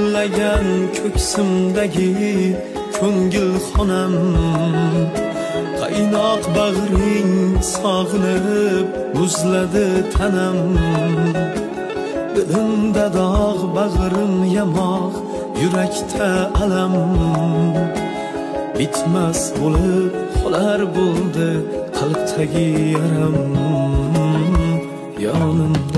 gumlagan ko'ksimdagi ko'ngil xonam, qaynoq bag'ring sog'inib muzladi tanam. Dilimda dog' bag'rim yamoq, yurakda alam, bitmas bo'lib qolar bo'ldi qalbdagi yaram. Yonim